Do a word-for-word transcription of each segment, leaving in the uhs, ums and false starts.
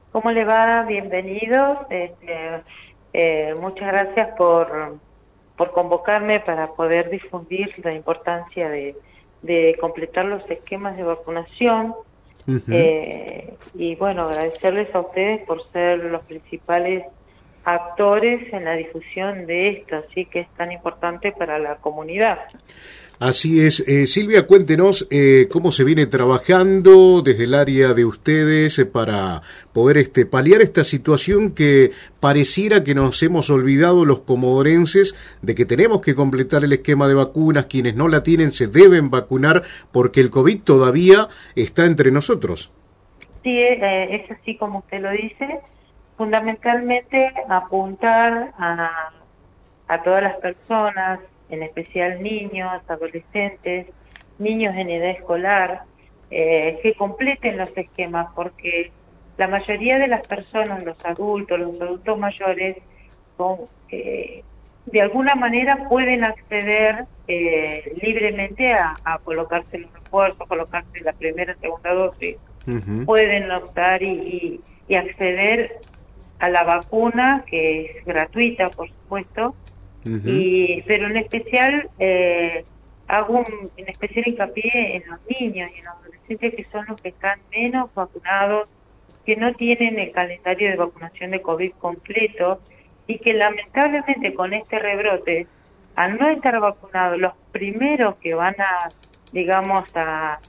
¿Cómo le va? Bienvenidos. Este, eh, muchas gracias por, por convocarme para poder difundir la importancia de, de completar los esquemas de vacunación. Uh-huh. eh, y bueno, agradecerles a ustedes por ser los principales actores en la difusión de esto, así que es tan importante para la comunidad. Así es. Eh, Silvia, cuéntenos eh, cómo se viene trabajando desde el área de ustedes eh, para poder este, paliar esta situación que pareciera que nos hemos olvidado los comodorenses de que tenemos que completar el esquema de vacunas. Quienes no la tienen se deben vacunar porque el COVID todavía está entre nosotros. Sí, eh, es así como usted lo dice. Fundamentalmente apuntar a, a todas las personas, en especial niños, adolescentes, niños en edad escolar, eh, que completen los esquemas, porque la mayoría de las personas, los adultos, los adultos mayores, son, eh, de alguna manera pueden acceder eh, libremente a, a colocarse los refuerzos, colocarse la primera y segunda dosis, uh-huh. Pueden optar y, y, y acceder a la vacuna, que es gratuita, por supuesto. Uh-huh. Y pero en especial eh, hago un, en especial hincapié en los niños y en los adolescentes, que son los que están menos vacunados, que no tienen el calendario de vacunación de COVID completo y que lamentablemente con este rebrote, al no estar vacunados, los primeros que van a, digamos, a,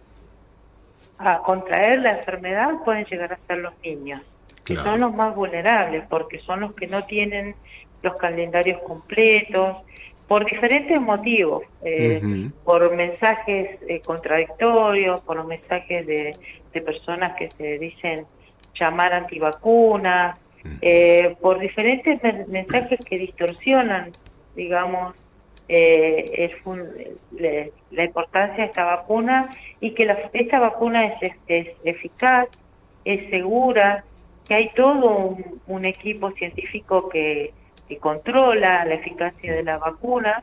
a contraer la enfermedad pueden llegar a ser los niños, claro. Que son los más vulnerables porque son los que no tienen los calendarios completos, por diferentes motivos, eh, uh-huh. por mensajes eh, contradictorios, por los mensajes de, de personas que se dicen llamar antivacunas, uh-huh. eh, por diferentes mensajes que distorsionan, digamos, eh, el, le, la importancia de esta vacuna y que la, esta vacuna es, es, es eficaz, es segura, que hay todo un, un equipo científico que que controla la eficacia de la vacuna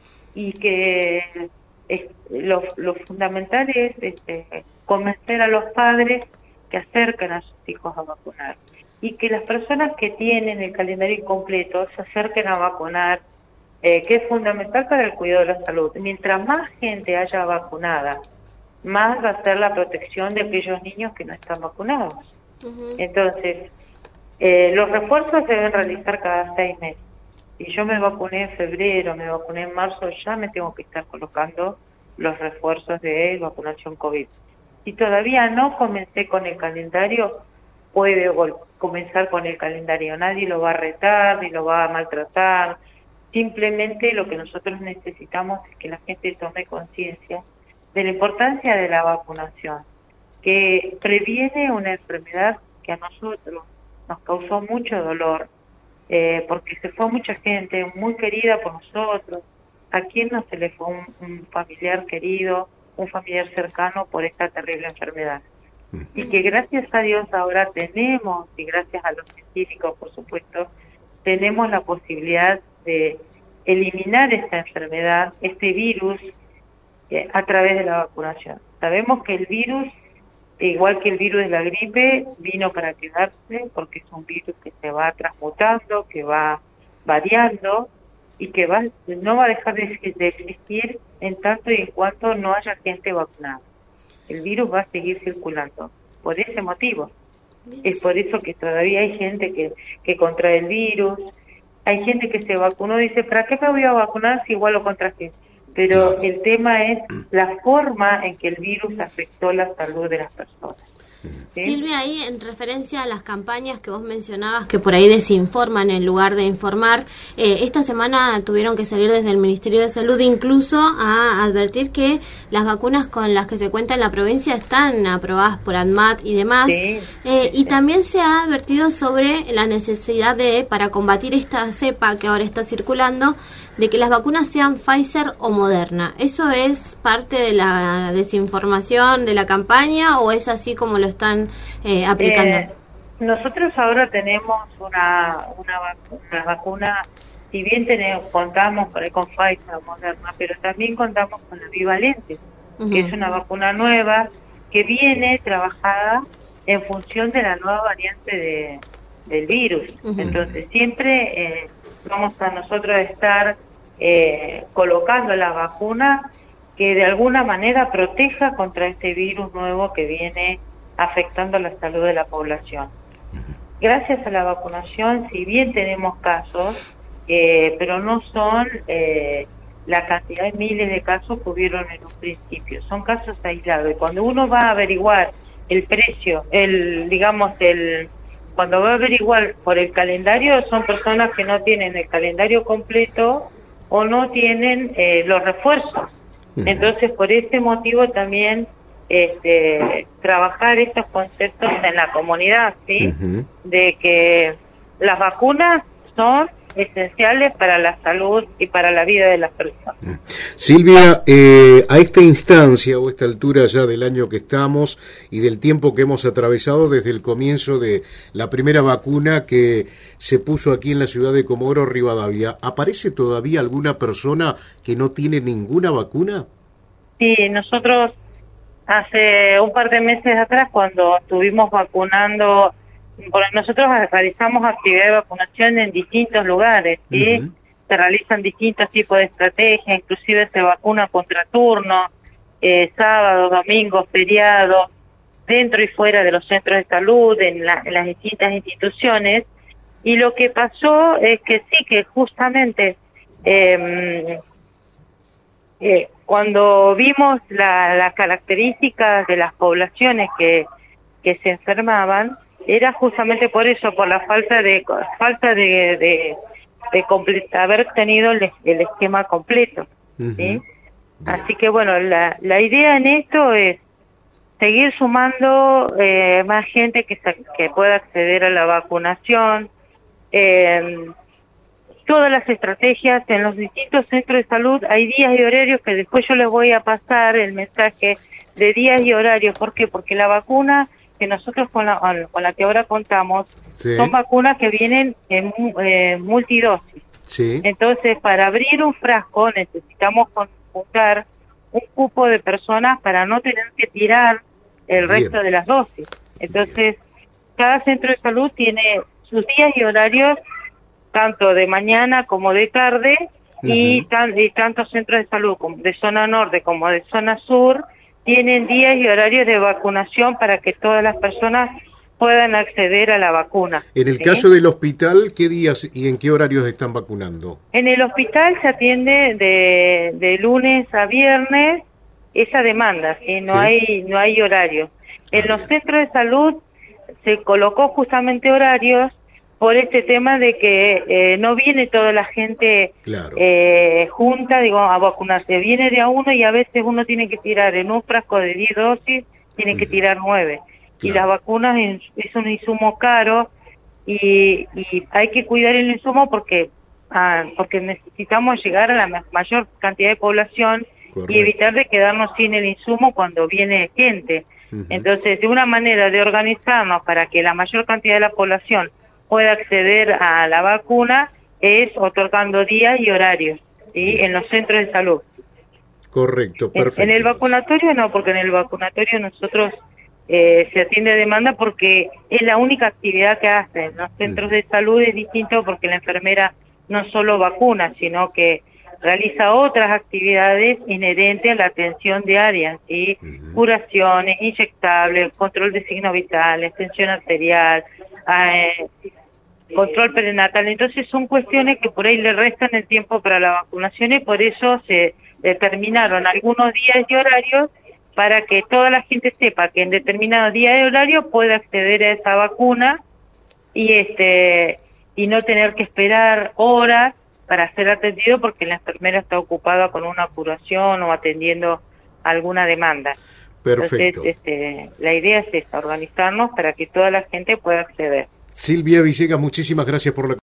y que es, lo, lo fundamental es este, convencer a los padres que acerquen a sus hijos a vacunar y que las personas que tienen el calendario incompleto se acerquen a vacunar, eh, que es fundamental para el cuidado de la salud. Mientras más gente haya vacunada, más va a ser la protección de aquellos niños que no están vacunados. Uh-huh. Entonces, Eh, los refuerzos se deben realizar cada seis meses. Si yo me vacuné en febrero, me vacuné en marzo, ya me tengo que estar colocando los refuerzos de vacunación COVID. Si todavía no comencé con el calendario, puede comenzar con el calendario. Nadie lo va a retar, ni lo va a maltratar. Simplemente lo que nosotros necesitamos es que la gente tome conciencia de la importancia de la vacunación, que previene una enfermedad que a nosotros nos causó mucho dolor, eh, porque se fue mucha gente muy querida por nosotros. ¿A quién no se le fue un, un familiar querido, un familiar cercano por esta terrible enfermedad? Y que gracias a Dios ahora tenemos, y gracias a los científicos, por supuesto, tenemos la posibilidad de eliminar esta enfermedad, este virus, eh, a través de la vacunación. Sabemos que el virus, igual que el virus de la gripe, vino para quedarse porque es un virus que se va transmutando, que va variando y que va no va a dejar de, de existir en tanto y en cuanto no haya gente vacunada. El virus va a seguir circulando por ese motivo. Es por eso que todavía hay gente que, que contrae el virus, hay gente que se vacunó y dice, ¿para qué me voy a vacunar si igual lo contraje? Pero el tema es la forma en que el virus afectó la salud de las personas. ¿Sí? Silvia, ahí en referencia a las campañas que vos mencionabas que por ahí desinforman en lugar de informar, eh, esta semana tuvieron que salir desde el Ministerio de Salud incluso a advertir que las vacunas con las que se cuenta en la provincia están aprobadas por ANMAT y demás, sí, eh, sí, y sí. también se ha advertido sobre la necesidad de, para combatir esta cepa que ahora está circulando, de que las vacunas sean Pfizer o Moderna. ¿Eso es parte de la desinformación de la campaña o es así como lo están eh, aplicando? Eh, nosotros ahora tenemos una, una, vacu- una vacuna, si bien tenemos, contamos por ahí con Pfizer o Moderna, pero también contamos con la bivalente, uh-huh. que es una vacuna nueva que viene trabajada en función de la nueva variante de, del virus. Uh-huh. Entonces siempre eh, vamos a nosotros estar eh, colocando la vacuna que de alguna manera proteja contra este virus nuevo que viene afectando la salud de la población. Gracias a la vacunación, si bien tenemos casos, eh, pero no son eh, la cantidad de miles de casos que hubieron en un principio, son casos aislados. Y cuando uno va a averiguar el precio, el digamos, el cuando va a averiguar por el calendario, son personas que no tienen el calendario completo o no tienen eh, los refuerzos. Entonces, por ese motivo también este, trabajar estos conceptos en la comunidad, ¿sí? Uh-huh. De que las vacunas son esenciales para la salud y para la vida de las personas. Silvia, eh, a esta instancia o a esta altura ya del año que estamos y del tiempo que hemos atravesado desde el comienzo de la primera vacuna que se puso aquí en la ciudad de Comodoro Rivadavia, ¿aparece todavía alguna persona que no tiene ninguna vacuna? Sí, nosotros hace un par de meses atrás, cuando estuvimos vacunando, porque nosotros realizamos actividad de vacunación en distintos lugares, ¿sí? Uh-huh. Se realizan distintos tipos de estrategias, inclusive se vacuna contra turno, eh, sábados, domingos, feriados, dentro y fuera de los centros de salud, en, la, en las distintas instituciones, y lo que pasó es que sí, que justamente eh, eh, cuando vimos la, las características de las poblaciones que, que se enfermaban, era justamente por eso, por la falta de falta de, de, de comple- haber tenido el, el esquema completo, ¿sí? Uh-huh. Así que bueno, la, la idea en esto es seguir sumando eh, más gente que, se, que pueda acceder a la vacunación, eh, todas las estrategias en los distintos centros de salud. Hay días y horarios que después yo les voy a pasar el mensaje de días y horarios. ¿Por qué? Porque la vacuna que nosotros con la, con la que ahora contamos, sí, son vacunas que vienen en eh, multidosis. Sí. Entonces, para abrir un frasco necesitamos conjuntar un cupo de personas para no tener que tirar el Bien. resto de las dosis. Entonces, cada centro de salud tiene sus días y horarios, tanto de mañana como de tarde, uh-huh. y, tan, y tantos centros de salud como de zona norte como de zona sur tienen días y horarios de vacunación para que todas las personas puedan acceder a la vacuna. En el ¿sí? caso del hospital, ¿qué días y en qué horarios están vacunando? En el hospital se atiende de, de lunes a viernes esa demanda, ¿sí? No, ¿sí? hay no hay horario. En ah, los bien. centros de salud se colocó justamente horarios por este tema de que eh, no viene toda la gente claro. eh, junta, digo, a vacunarse. Viene de a uno y a veces uno tiene que tirar en un frasco de diez dosis, tiene uh-huh. que tirar nueve. Claro. Y las vacunas es, es un insumo caro y, y hay que cuidar el insumo porque ah, porque necesitamos llegar a la mayor cantidad de población. Correcto. Y evitar de quedarnos sin el insumo cuando viene gente. Uh-huh. Entonces, de una manera de organizarnos para que la mayor cantidad de la población pueda acceder a la vacuna es otorgando días y horarios, ¿sí? En los centros de salud. Correcto, perfecto. En, en el vacunatorio no, porque en el vacunatorio nosotros eh, se atiende a demanda porque es la única actividad que hacen. Los centros uh-huh. de salud es distinto porque la enfermera no solo vacuna, sino que realiza otras actividades inherentes a la atención diaria, ¿sí? Uh-huh. Curaciones, inyectables, control de signos vitales, tensión arterial, eh, control perinatal. Entonces son cuestiones que por ahí le restan el tiempo para la vacunación y por eso se determinaron algunos días y horarios para que toda la gente sepa que en determinado día de horario puede acceder a esa vacuna y este y no tener que esperar horas para ser atendido porque la enfermera está ocupada con una curación o atendiendo alguna demanda. Perfecto. Entonces, este, la idea es esta, organizarnos para que toda la gente pueda acceder. Silvia Villegas, muchísimas gracias por la